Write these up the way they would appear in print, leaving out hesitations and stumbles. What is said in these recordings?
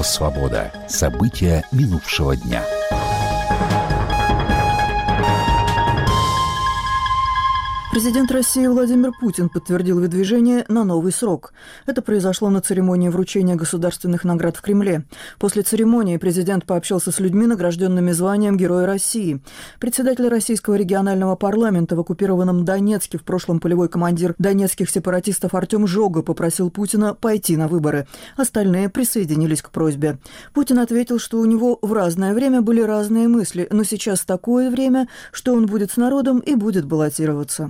Радио «Свобода». События минувшего дня. Президент России Владимир Путин подтвердил выдвижение на новый срок. Это произошло на церемонии вручения государственных наград в Кремле. После церемонии президент пообщался с людьми, награжденными званием Героя России. Председатель российского регионального парламента в оккупированном Донецке, в прошлом полевой командир донецких сепаратистов Артем Жога, попросил Путина пойти на выборы. Остальные присоединились к просьбе. Путин ответил, что у него в разное время были разные мысли, но сейчас такое время, что он будет с народом и будет баллотироваться.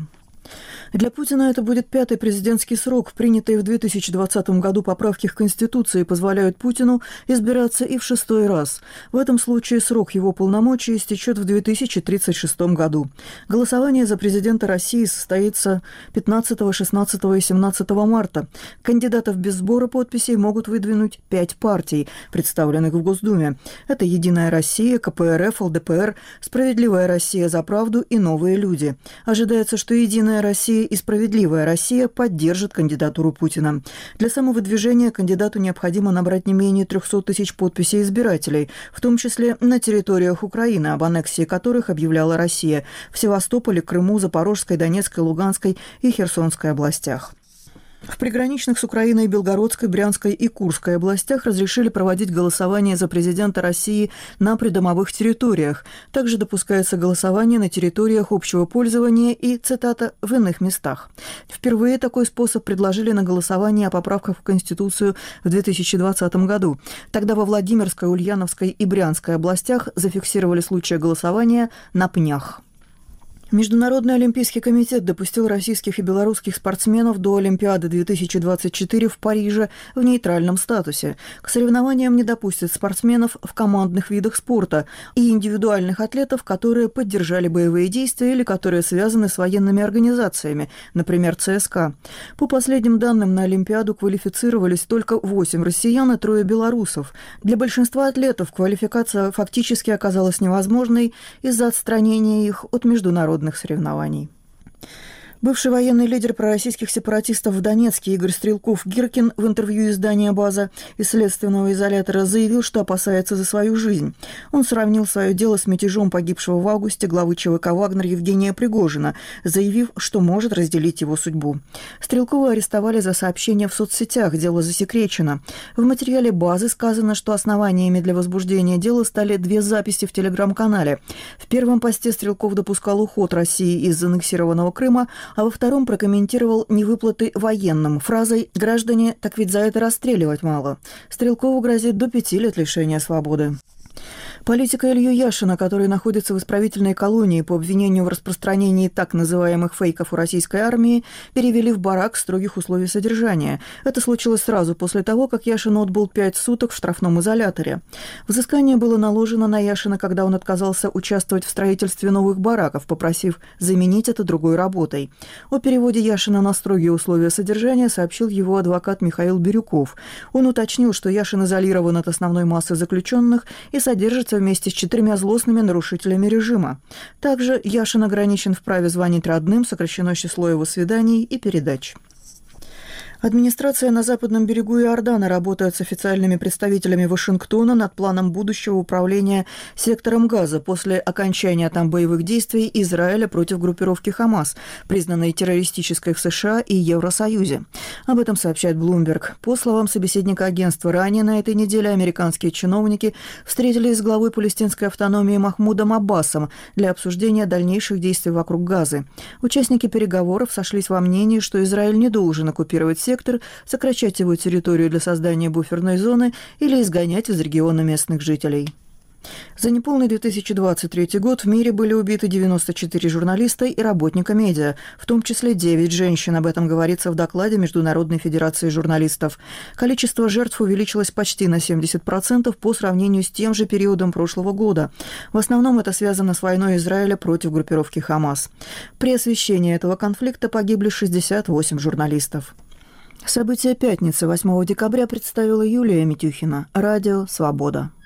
Для Путина это будет 5-й президентский срок. Принятые в 2020 году поправки к Конституции позволяют Путину избираться и в 6-й раз. В этом случае срок его полномочий истечет в 2036 году. Голосование за президента России состоится 15, 16 и 17 марта. Кандидатов без сбора подписей могут выдвинуть 5 партий, представленных в Госдуме. Это «Единая Россия», КПРФ, ЛДПР, «Справедливая Россия за правду» и «Новые люди». Ожидается, что «Единая Россия» и «Справедливая Россия» поддержат кандидатуру Путина. Для самовыдвижения кандидату необходимо набрать не менее 300 тысяч подписей избирателей, в том числе на территориях Украины, об аннексии которых объявляла Россия, в Севастополе, Крыму, Запорожской, Донецкой, Луганской и Херсонской областях. В приграничных с Украиной Белгородской, Брянской и Курской областях разрешили проводить голосование за президента России на придомовых территориях. Также допускается голосование на территориях общего пользования и, цитата, «в иных местах». Впервые такой способ предложили на голосование о поправках в Конституцию в 2020 году. Тогда во Владимирской, Ульяновской и Брянской областях зафиксировали случаи голосования на пнях. Международный олимпийский комитет допустил российских и белорусских спортсменов до Олимпиады 2024 в Париже в нейтральном статусе. К соревнованиям не допустят спортсменов в командных видах спорта и индивидуальных атлетов, которые поддержали боевые действия или которые связаны с военными организациями, например, ЦСКА. По последним данным, на Олимпиаду квалифицировались только 8 россиян и 3 белорусов. Для большинства атлетов квалификация фактически оказалась невозможной из-за отстранения их от международных соревнований. Бывший военный лидер пророссийских сепаратистов в Донецке Игорь Стрелков-Гиркин в интервью издания «База» из следственного изолятора заявил, что опасается за свою жизнь. Он сравнил свое дело с мятежом погибшего в августе главы ЧВК «Вагнер» Евгения Пригожина, заявив, что может разделить его судьбу. Стрелкова арестовали за сообщения в соцсетях, дело засекречено. В материале «Базы» сказано, что основаниями для возбуждения дела стали 2 записи в телеграм-канале. В первом посте Стрелков допускал уход России из аннексированного Крыма, а во втором прокомментировал невыплаты военным фразой «Граждане, так ведь за это расстреливать мало». Стрелкову грозит до 5 лет лишения свободы. Политика Илью Яшина, который находится в исправительной колонии по обвинению в распространении так называемых фейков у российской армии, перевели в барак строгих условий содержания. Это случилось сразу после того, как Яшин отбыл 5 суток в штрафном изоляторе. Взыскание было наложено на Яшина, когда он отказался участвовать в строительстве новых бараков, попросив заменить это другой работой. О переводе Яшина на строгие условия содержания сообщил его адвокат Михаил Бирюков. Он уточнил, что Яшин изолирован от основной массы заключенных и содержится вместе с 4 злостными нарушителями режима. Также Яшин ограничен в праве звонить родным, сокращено число его свиданий и передач. Администрация на западном берегу Иордана работает с официальными представителями Вашингтона над планом будущего управления сектором Газа после окончания там боевых действий Израиля против группировки «Хамас», признанной террористической в США и Евросоюзе. Об этом сообщает Bloomberg. По словам собеседника агентства, ранее на этой неделе американские чиновники встретились с главой палестинской автономии Махмудом Аббасом для обсуждения дальнейших действий вокруг Газы. Участники переговоров сошлись во мнении, что Израиль не должен оккупировать сектор, сокращать его территорию для создания буферной зоны или изгонять из региона местных жителей. За неполный 2023 год в мире были убиты 94 журналиста и работника медиа, в том числе 9 женщин. Об этом говорится в докладе Международной федерации журналистов. Количество жертв увеличилось почти на 70% по сравнению с тем же периодом прошлого года. В основном это связано с войной Израиля против группировки «Хамас». При освещении этого конфликта погибли 68 журналистов. События пятницы, 8 декабря, представила Юлия Митюхина. Радио «Свобода».